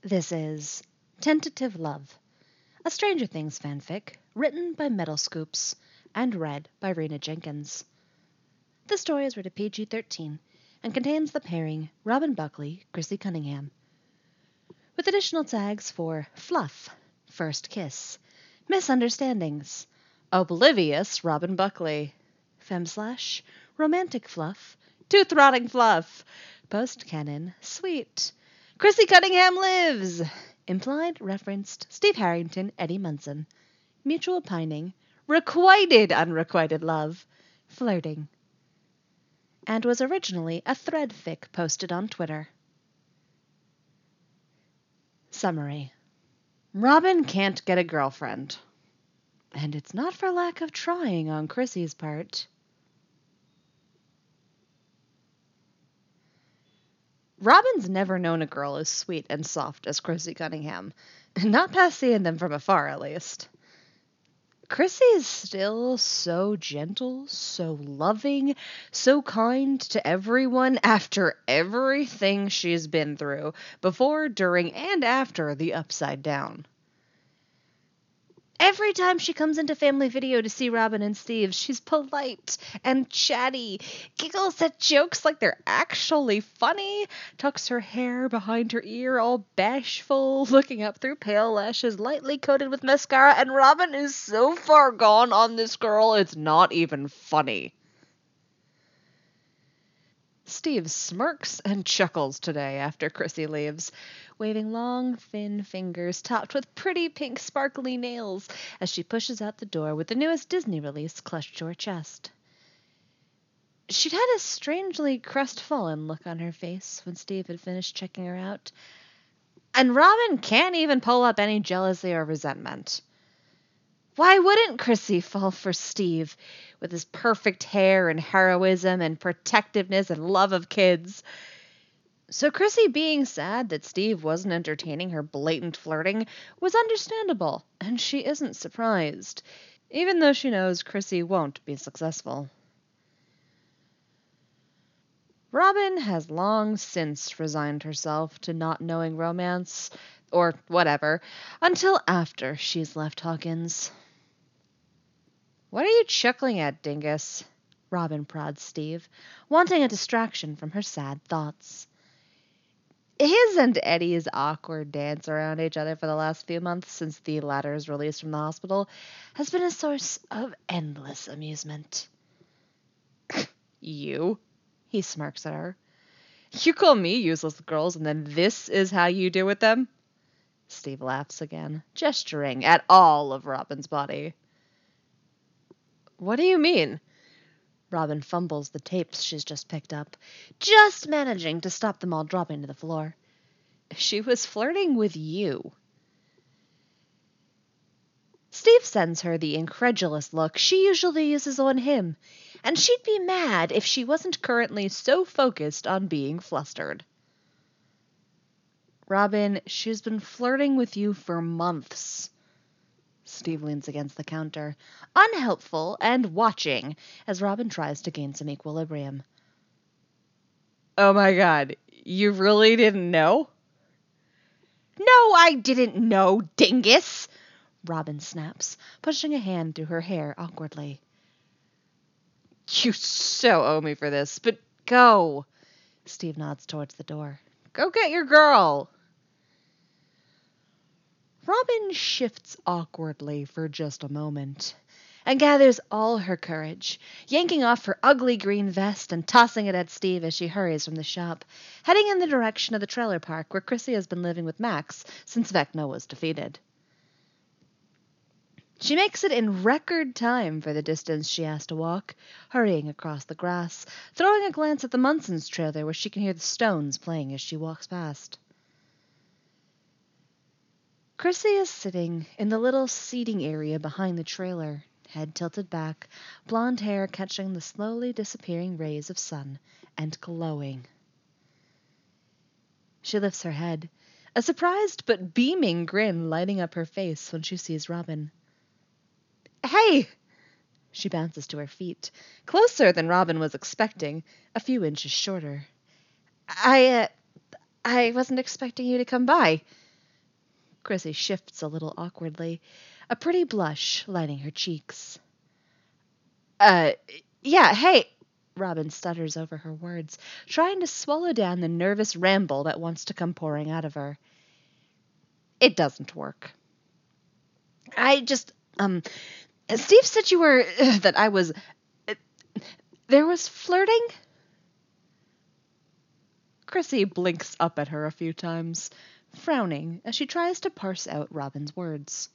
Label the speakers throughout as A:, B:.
A: This is Tentative Love, a Stranger Things fanfic written by Metal Scoops and read by Rena Jenkins. The story is rated PG-13 and contains the pairing Robin Buckley, Chrissy Cunningham, with additional tags for fluff, first kiss, misunderstandings, oblivious Robin Buckley, femme/, romantic fluff, tooth-rotting fluff, post-canon, sweet, Chrissy Cunningham lives, implied referenced Steve Harrington, Eddie Munson, mutual pining, requited unrequited love, flirting, and was originally a thread fic posted on Twitter. Summary. Robin can't get a girlfriend. And it's not for lack of trying on Chrissy's part. Robin's never known a girl as sweet and soft as Chrissy Cunningham. Not past seeing them from afar, at least. Chrissy is still so gentle, so loving, so kind to everyone after everything she's been through, before, during, and after the Upside Down. Every time she comes into Family Video to see Robin and Steve, she's polite and chatty, giggles at jokes like they're actually funny, tucks her hair behind her ear all bashful, looking up through pale lashes lightly coated with mascara, and Robin is so far gone on this girl, it's not even funny. Steve smirks and chuckles today after Chrissy leaves, waving long, thin fingers topped with pretty pink sparkly nails as she pushes out the door with the newest Disney release clutched to her chest. She'd had a strangely crestfallen look on her face when Steve had finished checking her out, and Robin can't even pull up any jealousy or resentment. Why wouldn't Chrissy fall for Steve, with his perfect hair and heroism and protectiveness and love of kids? So Chrissy being sad that Steve wasn't entertaining her blatant flirting was understandable, and she isn't surprised, even though she knows Chrissy won't be successful. Robin has long since resigned herself to not knowing romance, or whatever, until after she's left Hawkins. What are you chuckling at, dingus? Robin prods Steve, wanting a distraction from her sad thoughts. His and Eddie's awkward dance around each other for the last few months since the latter's release from the hospital has been a source of endless amusement. You? He smirks at her. You call me useless girls, and then this is how you do with them? Steve laughs again, gesturing at all of Robin's body. What do you mean? Robin fumbles the tapes she's just picked up, just managing to stop them all dropping to the floor. She was flirting with you. Steve sends her the incredulous look she usually uses on him, and she'd be mad if she wasn't currently so focused on being flustered. Robin, she's been flirting with you for months. Steve leans against the counter, unhelpful and watching as Robin tries to gain some equilibrium. Oh my god, you really didn't know? No, I didn't know, dingus! Robin snaps, pushing a hand through her hair awkwardly. You so owe me for this, but go. Steve nods towards the door. Go get your girl. Robin shifts awkwardly for just a moment and gathers all her courage, yanking off her ugly green vest and tossing it at Steve as she hurries from the shop, heading in the direction of the trailer park where Chrissy has been living with Max since Vecna was defeated. She makes it in record time for the distance she has to walk, hurrying across the grass, throwing a glance at the Munson's trailer where she can hear the Stones playing as she walks past. Chrissy is sitting in the little seating area behind the trailer, head tilted back, blonde hair catching the slowly disappearing rays of sun, and glowing. She lifts her head, a surprised but beaming grin lighting up her face when she sees Robin. Hey! She bounces to her feet, closer than Robin was expecting, a few inches shorter. I wasn't expecting you to come by. Chrissy shifts a little awkwardly, a pretty blush lining her cheeks. Uh, yeah, hey, Robin stutters over her words, trying to swallow down the nervous ramble that wants to come pouring out of her. It doesn't work. I just, Steve said you were, that I was, uh, there was flirting? Chrissy blinks up at her a few times, frowning as she tries to parse out Robin's words.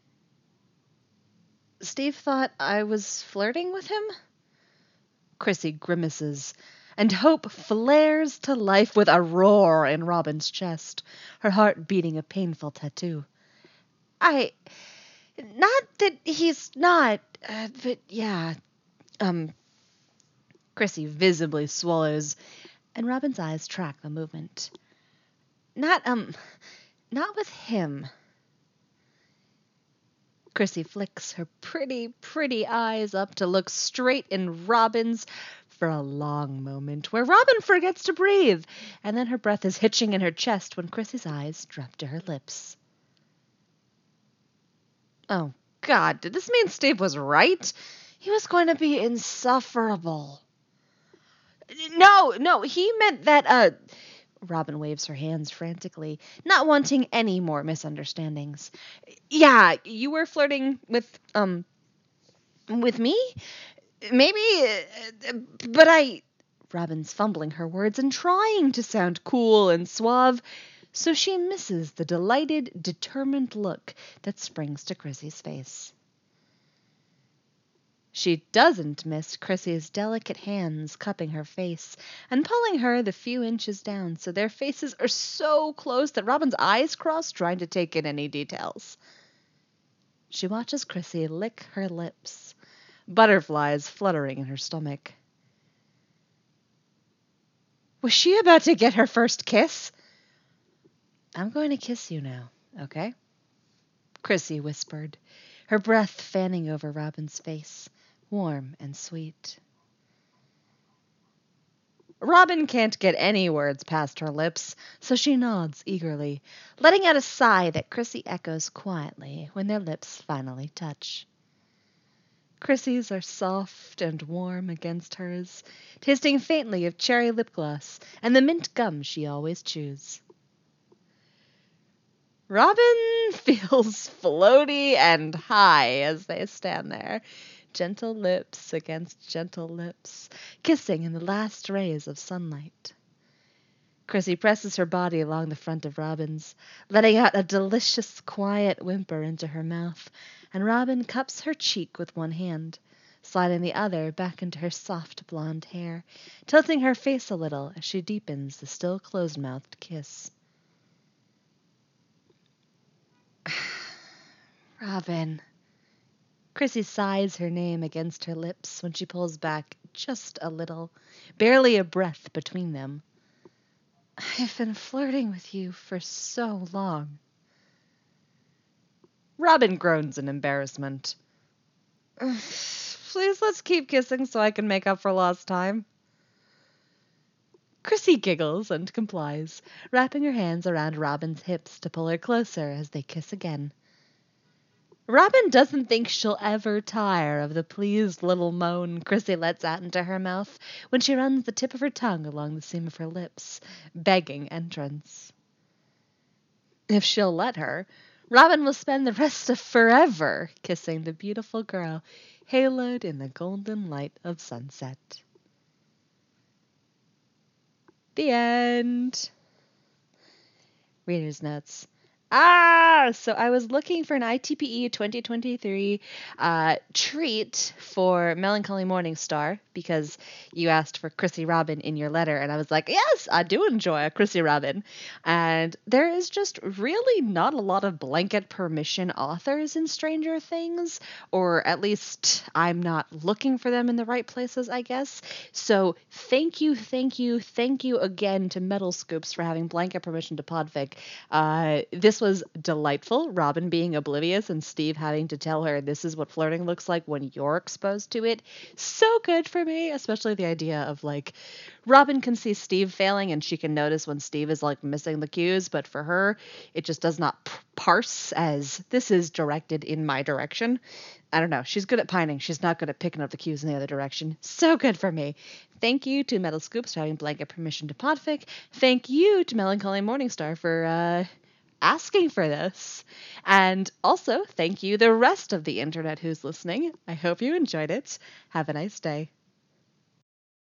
A: Steve thought I was flirting with him? Chrissy grimaces, and hope flares to life with a roar in Robin's chest, her heart beating a painful tattoo. Not that he's not, but yeah. Chrissy visibly swallows, and Robin's eyes track the movement. Not with him. Chrissy flicks her pretty, pretty eyes up to look straight in Robin's for a long moment, where Robin forgets to breathe, and then her breath is hitching in her chest when Chrissy's eyes drop to her lips. Oh, God, did this mean Steve was right? He was going to be insufferable. No, he meant that, Robin waves her hands frantically, not wanting any more misunderstandings. Yeah, you were flirting with me? Maybe, but Robin's fumbling her words and trying to sound cool and suave, so she misses the delighted, determined look that springs to Chrissy's face. She doesn't miss Chrissy's delicate hands cupping her face and pulling her the few inches down so their faces are so close that Robin's eyes cross trying to take in any details. She watches Chrissy lick her lips, butterflies fluttering in her stomach. Was she about to get her first kiss? I'm going to kiss you now, okay? Chrissy whispered, her breath fanning over Robin's face, warm and sweet. Robin can't get any words past her lips, so she nods eagerly, letting out a sigh that Chrissy echoes quietly when their lips finally touch. Chrissy's are soft and warm against hers, tasting faintly of cherry lip gloss and the mint gum she always chews. Robin feels floaty and high as they stand there, gentle lips against gentle lips, kissing in the last rays of sunlight. Chrissy presses her body along the front of Robin's, letting out a delicious, quiet whimper into her mouth, and Robin cups her cheek with one hand, sliding the other back into her soft blonde hair, tilting her face a little as she deepens the still closed-mouthed kiss. Robin. Chrissy sighs her name against her lips when she pulls back just a little, barely a breath between them. I've been flirting with you for so long. Robin groans in embarrassment. Please let's keep kissing so I can make up for lost time. Chrissy giggles and complies, wrapping her hands around Robin's hips to pull her closer as they kiss again. Robin doesn't think she'll ever tire of the pleased little moan Chrissy lets out into her mouth when she runs the tip of her tongue along the seam of her lips, begging entrance. If she'll let her, Robin will spend the rest of forever kissing the beautiful girl haloed in the golden light of sunset. The end. Reader's notes. So I was looking for an ITPE 2023 treat for Melancholy Morningstar because you asked for Chrissy Robin in your letter, and I was like, yes, I do enjoy a Chrissy Robin. And there is just really not a lot of blanket permission authors in Stranger Things, or at least I'm not looking for them in the right places, I guess. So thank you again to Metal Scoops for having blanket permission to Podfic. This This was delightful. Robin being oblivious and Steve having to tell her this is what flirting looks like when you're exposed to it. So good for me, especially the idea of like Robin can see Steve failing and she can notice when Steve is like missing the cues, but for her, it just does not parse as this is directed in my direction. I don't know. She's good at pining. She's not good at picking up the cues in the other direction. So good for me. Thank you to Metal Scoops for having blanket permission to podfic. Thank you to Melancholy Morningstar for asking for this. And also, thank you the rest of the internet who's listening. I hope you enjoyed it. Have a nice day.